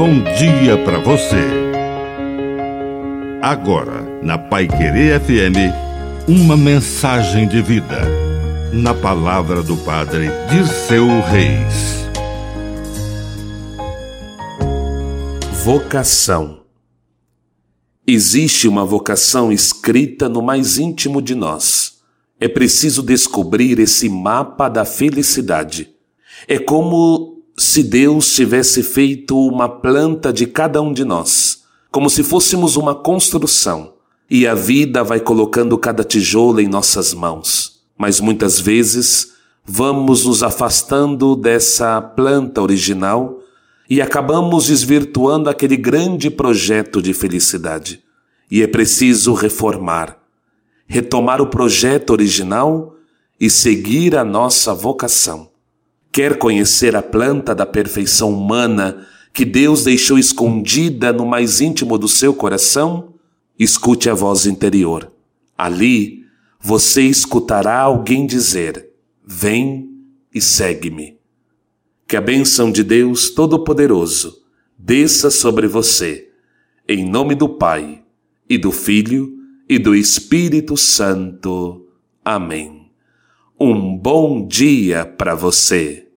bom dia para você. Agora, na Paiquerê FM, uma mensagem de vida. Na palavra do Padre Dirceu Reis. Vocação. Existe uma vocação escrita no mais íntimo de nós. É preciso descobrir esse mapa da felicidade. É como se Deus tivesse feito uma planta de cada um de nós, como se fôssemos uma construção, e a vida vai colocando cada tijolo em nossas mãos. Mas muitas vezes vamos nos afastando dessa planta original e acabamos desvirtuando aquele grande projeto de felicidade. E é preciso reformar, retomar o projeto original e seguir a nossa vocação. Quer conhecer a planta da perfeição humana que Deus deixou escondida no mais íntimo do seu coração? Escute a voz interior. Ali, você escutará alguém dizer: vem e segue-me. Que a bênção de Deus Todo-Poderoso desça sobre você, em nome do Pai, e do Filho, e do Espírito Santo. Amém. Um bom dia para você.